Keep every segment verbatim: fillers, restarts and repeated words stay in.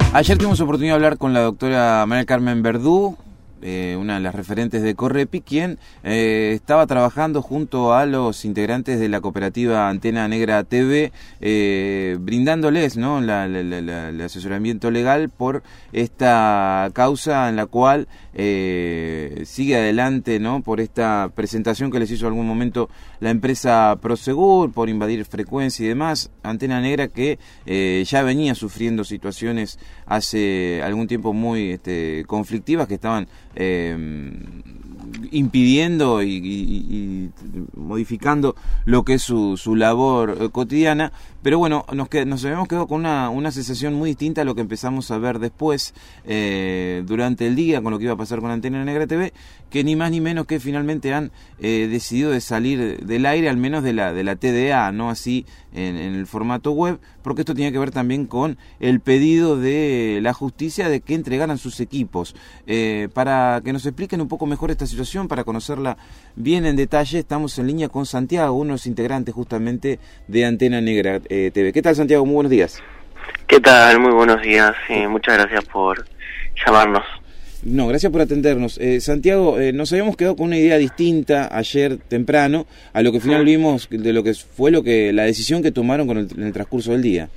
Ayer tuvimos oportunidad de hablar con la doctora María Carmen Verdú, eh, una de las referentes de Correpi, quien eh, estaba trabajando junto a los integrantes de la cooperativa Antena Negra T V, eh, brindándoles, ¿no?, la, la, la, el asesoramiento legal por esta causa en la cual eh, sigue adelante, ¿no?, por esta presentación que les hizo en algún momento la empresa Prosegur por invadir frecuencia y demás. Antena Negra que eh, ya venía sufriendo situaciones hace algún tiempo muy este, conflictivas que estaban eh, impidiendo y, y, y modificando lo que es su, su labor eh, cotidiana. Pero bueno, nos, qued, nos habíamos quedado con una, una sensación muy distinta a lo que empezamos a ver después eh, durante el día con lo que iba a pasar con Antena Negra T V, que ni más ni menos que finalmente han eh, decidido de salir del aire, al menos de la de la T D A, no así en, en el formato web, porque esto tiene que ver también con el pedido de la justicia de que entregaran sus equipos. Eh, para que nos expliquen un poco mejor esta situación, para conocerla bien en detalle, estamos en línea con Santiago, uno de los integrantes justamente de Antena Negra eh, T V. ¿Qué tal, Santiago? Muy buenos días. ¿Qué tal? Muy buenos días. Sí, muchas gracias por llamarnos. No, gracias por atendernos. Eh, Santiago, eh, nos habíamos quedado con una idea distinta ayer temprano a lo que final vimos de lo que fue lo que la decisión que tomaron con el, en el transcurso del día.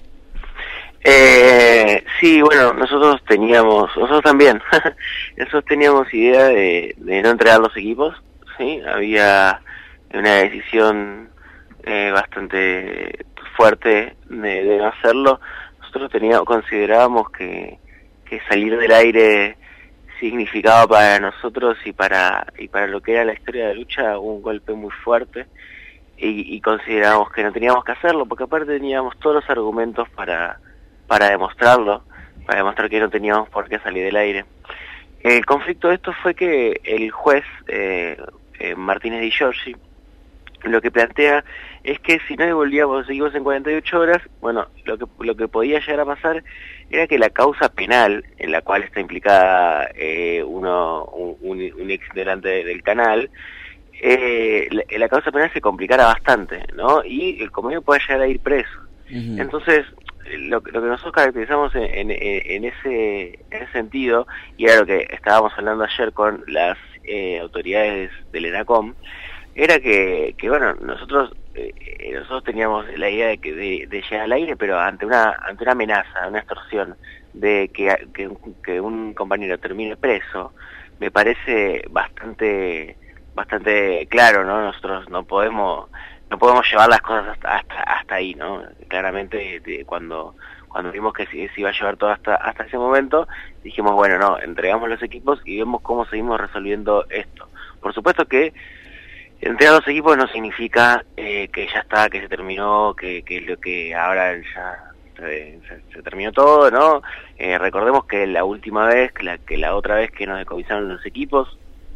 Eh, sí, bueno, nosotros teníamos, nosotros también, nosotros teníamos idea de, de no entregar los equipos, sí, había una decisión eh, bastante fuerte de, de no hacerlo. Nosotros teníamos, considerábamos que, que salir del aire significaba para nosotros y para y para lo que era la historia de la lucha un golpe muy fuerte, y, y consideramos que no teníamos que hacerlo, porque aparte teníamos todos los argumentos para para demostrarlo, para demostrar que no teníamos por qué salir del aire. El conflicto de esto fue que el juez eh, eh, Martínez Di Giorgi lo que plantea es que si no devolvíamos los equipos en cuarenta y ocho horas, bueno, lo que lo que podía llegar a pasar era que la causa penal en la cual está implicada eh, uno un, un, un ex integrante del canal, eh, la, la causa penal se complicara bastante, ¿no? Y el convenio puede llegar a ir preso. Uh-huh. Entonces, lo, lo que nosotros caracterizamos en, en, en, ese, en ese sentido, y era lo que estábamos hablando ayer con las eh, autoridades del ENACOM, era que, que bueno, nosotros eh, nosotros teníamos la idea de que de, de llegar al aire, pero ante una ante una amenaza, una extorsión de que, que, que un compañero termine preso, me parece bastante bastante claro, ¿no? Nosotros no podemos no podemos llevar las cosas hasta hasta, hasta ahí, ¿no? Claramente de, cuando cuando vimos que se, se iba a llevar todo hasta hasta ese momento, dijimos, bueno, no, entregamos los equipos y vemos cómo seguimos resolviendo esto. Por supuesto que entregar los equipos no significa eh, que ya está, que se terminó, que, que lo que ahora ya se, se, se terminó todo, ¿no? Eh, recordemos que la última vez, que la, que la otra vez que nos decomisaron los equipos,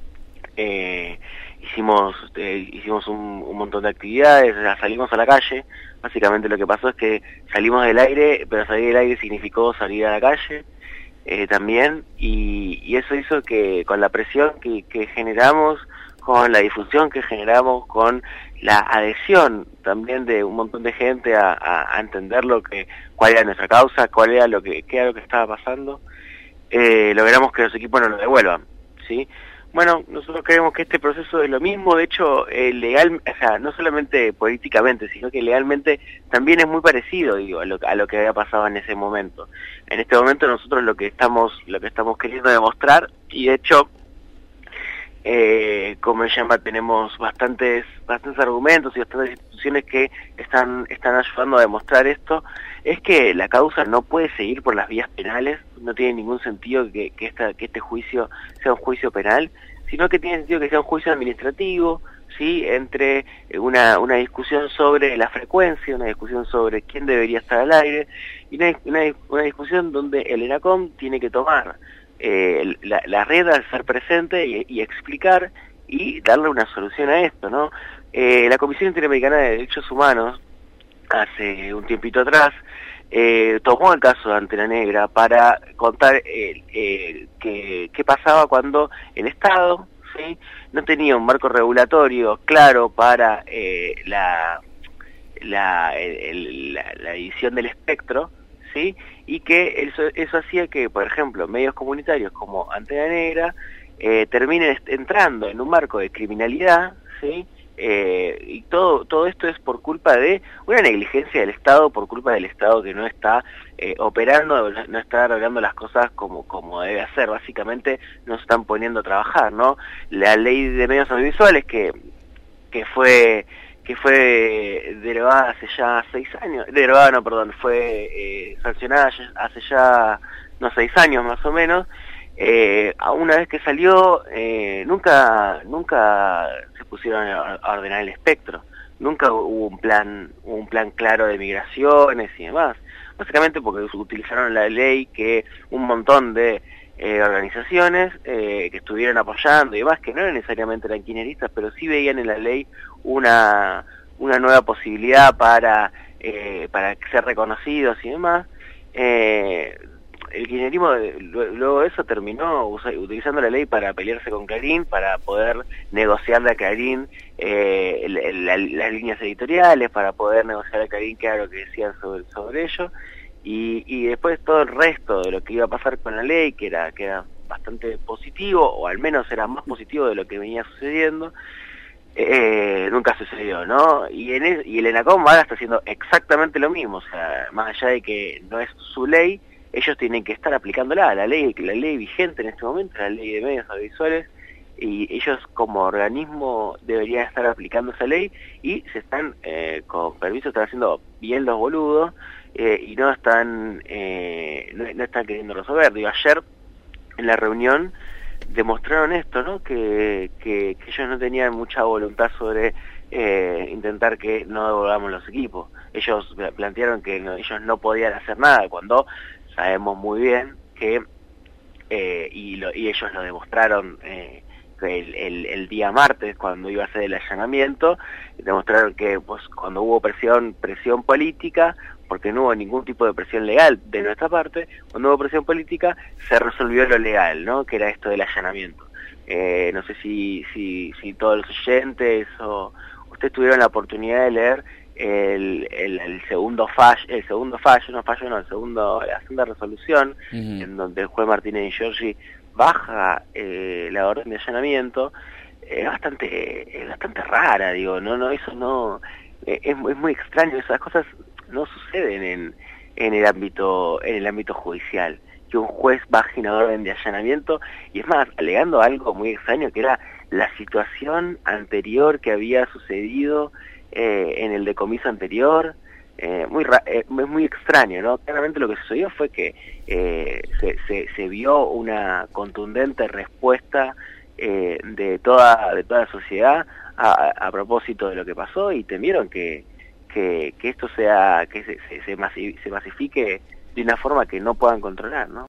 eh, hicimos eh, hicimos un, un montón de actividades, salimos a la calle. Básicamente lo que pasó es que salimos del aire, pero salir del aire significó salir a la calle eh, también, y, y eso hizo que con la presión que, que generamos, con la difusión que generamos, con la adhesión también de un montón de gente a, a, a entender lo que, cuál era nuestra causa, cuál era lo que, qué era lo que estaba pasando, eh, logramos que los equipos nos lo devuelvan, ¿sí? Bueno, nosotros creemos que este proceso es lo mismo, de hecho, eh, legal, o sea, no solamente políticamente, sino que legalmente también es muy parecido, digo, a lo, a lo que había pasado en ese momento. En este momento nosotros lo que estamos, lo que estamos queriendo demostrar, y de hecho, Eh, como se llama, tenemos bastantes bastantes argumentos y bastantes instituciones que están están ayudando a demostrar esto, es que la causa no puede seguir por las vías penales. No tiene ningún sentido que, que, esta, que este juicio sea un juicio penal, sino que tiene sentido que sea un juicio administrativo, ¿sí? Entre una, una discusión sobre la frecuencia, una discusión sobre quién debería estar al aire, y una, una, una discusión donde el ENACOM tiene que tomar Eh, la, la red al ser presente y, y explicar y darle una solución a esto, ¿no? Eh, la Comisión Interamericana de Derechos Humanos hace un tiempito atrás eh, tomó el caso de Antena Negra para contar eh, eh, qué qué pasaba cuando el Estado, ¿sí?, no tenía un marco regulatorio claro para eh, la, la, el, la, la edición del espectro, ¿sí? Y que eso, eso hacía que, por ejemplo, medios comunitarios como Antena Negra eh, terminen entrando en un marco de criminalidad, ¿sí? Eh, y todo todo esto es por culpa de una negligencia del Estado, por culpa del Estado que no está eh, operando, no está arreglando las cosas como como debe hacer. Básicamente no se están poniendo a trabajar, ¿no? La ley de medios audiovisuales que que fue que fue derogada hace ya seis años, derogada no, perdón, fue eh, sancionada hace ya no seis años más o menos. Eh, una vez que salió, eh, nunca nunca se pusieron a ordenar el espectro, nunca hubo un plan un plan claro de migraciones y demás, básicamente porque utilizaron la ley que un montón de eh, organizaciones eh, que estuvieron apoyando y demás, que no eran necesariamente eran kirchneristas, pero sí veían en la ley una una nueva posibilidad para eh, para ser reconocidos y demás. eh, El kirchnerismo luego de eso terminó utilizando la ley para pelearse con Clarín, para poder negociarle a Clarín eh, la, la, las líneas editoriales, para poder negociar a Clarín qué era lo que decían sobre, sobre ello, y, y después todo el resto de lo que iba a pasar con la ley, que era, que era bastante positivo, o al menos era más positivo de lo que venía sucediendo, eh, nunca sucedió, ¿no? Y, en el, y el ENACOM ahora está haciendo exactamente lo mismo, o sea, más allá de que no es su ley, ellos tienen que estar aplicándola, la ley, la ley vigente en este momento, la ley de medios audiovisuales, y ellos como organismo deberían estar aplicando esa ley, y se están, eh, con permiso, están haciendo bien los boludos, eh, y no están, eh, no, no están queriendo resolver. Digo, ayer en la reunión demostraron esto, ¿no? Que, que, que ellos no tenían mucha voluntad sobre eh, intentar que no devolvamos los equipos. Ellos plantearon que no, ellos no podían hacer nada, cuando sabemos muy bien que, eh, y, lo, y ellos lo demostraron eh, el, el, el día martes, cuando iba a ser el allanamiento, demostraron que pues cuando hubo presión, presión política, porque no hubo ningún tipo de presión legal de nuestra parte, cuando hubo presión política se resolvió lo legal, ¿no? Que era esto del allanamiento. Eh, no sé si, si, si todos los oyentes o ustedes tuvieron la oportunidad de leer El, el, el segundo fallo, el segundo fallo, no fallo no, el segundo, la segunda resolución, uh-huh. en donde el juez Martínez y Giorgi baja eh, la orden de allanamiento, es eh, bastante, es bastante rara, digo, no, no, eso no, eh, es, es muy extraño, esas cosas no suceden en, en el ámbito, en el ámbito judicial, que un juez baje una orden de allanamiento, y es más, alegando algo muy extraño, que era la situación anterior que había sucedido Eh, en el decomiso anterior, eh, muy ra eh, es muy extraño, ¿no? Claramente lo que sucedió fue que eh, se, se, se vio una contundente respuesta eh, de toda de toda la sociedad a, a propósito de lo que pasó, y temieron que, que, que esto sea, que se, se, se, masifique de una forma que no puedan controlar, ¿no?